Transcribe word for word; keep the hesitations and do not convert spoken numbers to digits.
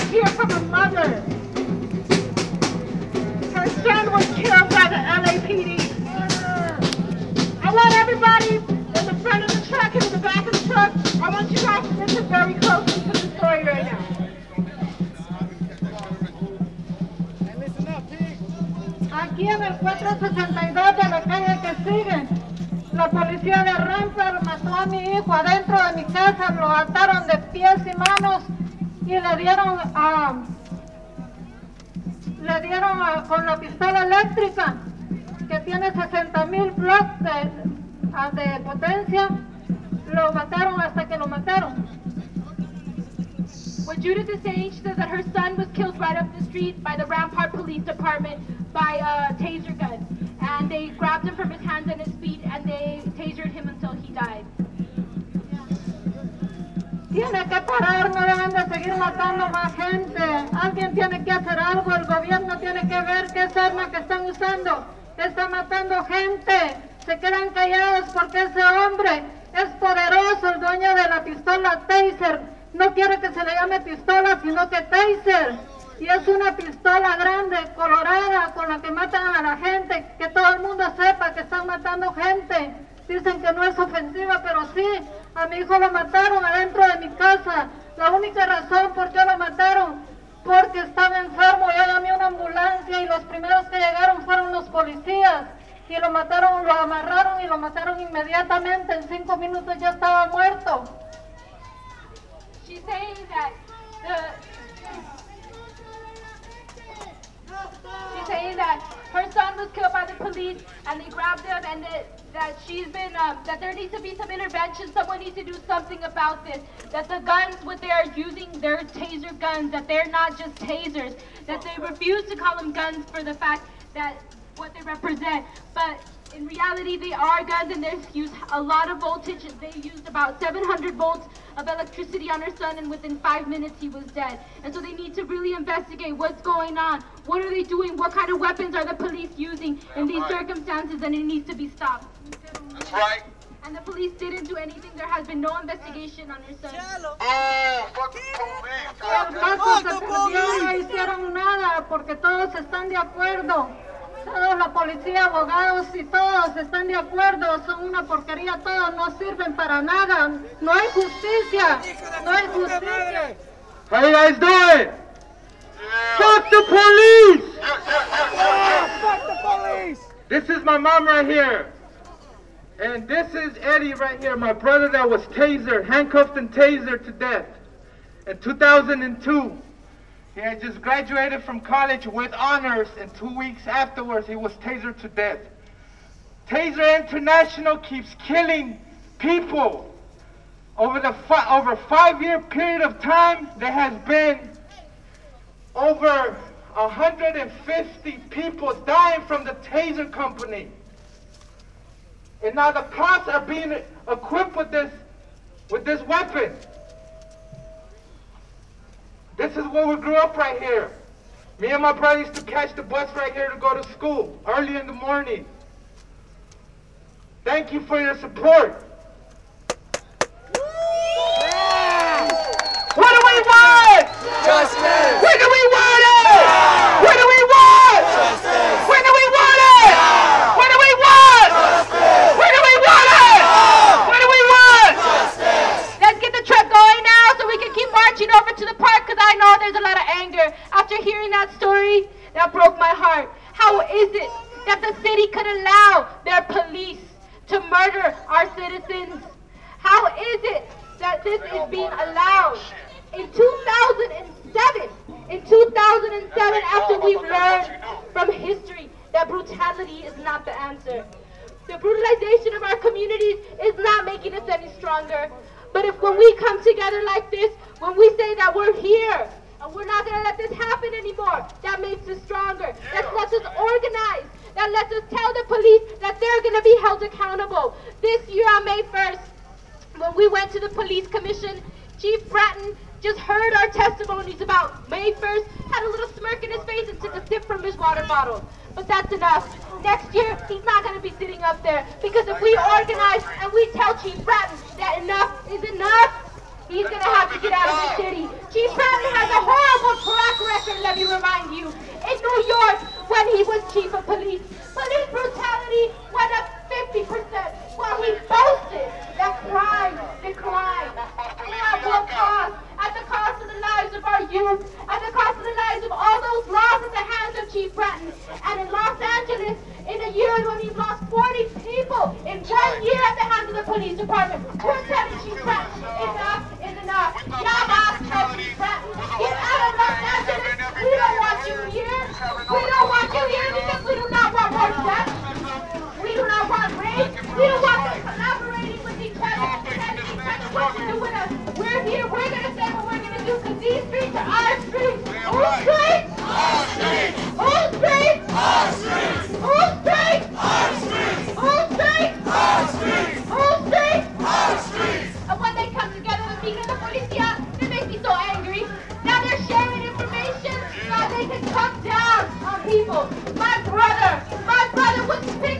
hear from a mother. Her son was killed by the L A P D. I want everybody in the front of the truck and in the back of the truck, I want you guys to listen very closely to the story right now. Aquí en el cuatro sesenta y dos de la calle que sigue, la policía de Rampart mató a mi hijo adentro de mi casa, lo ataron de pies y manos y le dieron a... le dieron a, con la pistola eléctrica que tiene sesenta mil blocks de, de potencia, lo mataron hasta que lo mataron. When Judith Assange says that her son was killed right up the street by the Rampart Police Department by a taser gun, and they grabbed him from his hands and his feet and they tasered him until he died. Tiene que parar, no deben de seguir matando más gente. Alguien tiene que hacer algo, el gobierno tiene que ver qué es arma que están usando. Está matando gente. Se quedan callados porque ese hombre es poderoso, el dueño de la pistola taser. No quiere que se le llame pistola, sino que taser. Y es una pistola grande, colorada, con la que matan a la gente. Que todo el mundo sepa que están matando gente. Dicen que no es ofensiva, pero sí. A mi hijo lo mataron adentro de mi casa. La única razón por qué lo mataron, porque estaba enfermo. Yo llamé a una ambulancia y los primeros que llegaron fueron los policías. Y lo mataron, lo amarraron y lo mataron inmediatamente. En cinco minutos ya estaba muerto. She's saying that the She's saying that her son was killed by the police and they grabbed him, and that, that she's been, um, that there needs to be some intervention. Someone needs to do something about this. That the guns, what they are using, they're taser guns, that they're not just tasers, that they refuse to call them guns for the fact that what they represent. But in reality, they are guns, and they use a lot of voltage. They used about seven hundred volts of electricity on her son, and within five minutes he was dead. And so they need to really investigate what's going on. What are they doing? What kind of weapons are the police using in these right. circumstances? And it needs to be stopped. That's right. And the police didn't do anything. There has been no investigation on her son. Oh, fuck the police. El caso se perdió, no hicieron nada porque todos están de acuerdo. Todos, la policía, abogados y todos están de acuerdo. Son una porquería, todos no sirven para nada. No hay justicia. No hay justicia. How you guys doing? Yeah. Fuck the police! Yeah, yeah, yeah, Fuck the police! This is my mom right here. And this is Eddie right here, my brother that was tasered, handcuffed and tasered to death in two thousand two. He had just graduated from college with honors, and two weeks afterwards he was tasered to death. Taser International keeps killing people. Over the fi- over five-year period of time, there has been over one hundred fifty people dying from the taser company. And now the cops are being equipped with this, with this weapon. This is where we grew up right here. Me and my brother used to catch the bus right here to go to school, early in the morning. Thank you for your support. Yeah. What do we want? Justice! When do we want it? Now. When do we want? Justice! When do we want it? Now. When do we want? Justice! When do we want it? Now. When do we want? Justice! Let's get the truck going now so we can keep marching over to the park, because I know there's a lot of anger. After hearing that story, that broke my heart. How is it that the city could allow their police to murder our citizens? How is it that this is being allowed? In two thousand seven, in two thousand seven, after we've learned from history that brutality is not the answer. The brutalization of our communities is not making us any stronger. But if when we come together like this, when we say that we're here, and we're not going to let this happen anymore, that makes us stronger. That lets us organize. That lets us tell the police that they're going to be held accountable. This year on May first, when we went to the police commission, Chief Bratton just heard our testimonies about May first, had a little smirk in his face and took a sip from his water bottle. But that's enough. Next year, he's not going to be sitting up there, because if we organize and we tell Chief Bratton that enough is enough, he's going to have to to get out of the city. Chief Bratton has a horrible track record, let me remind you. In New York, when he was chief of police, police brutality went up fifty percent while he boasted that crime declined. At what cost? At the cost of the lives of our youth, at the cost of the lives of all those lost at the hands of Chief Bratton. And in Los Angeles, in a year when he lost forty people in one year at the hands of the police department, we're telling Chief Bratton, enough is enough. Y'all lost Chief Bratton. Get out of Los Angeles. We don't want you here. We don't want you here because we do not want more death. We do not want rape. We don't want them collaborating with each other and each other what to do with us. We're here. We're going to say what we're going to do because these streets are our streets. Whose streets? Our streets! Whose streets? Our streets! Whose streets? Our streets! Whose streets? Our streets! Whose streets? Our streets! And when they come together with Miguel the Policia, it makes me so angry. Now they're sharing information so they can cut down on people. My brother, my brother was six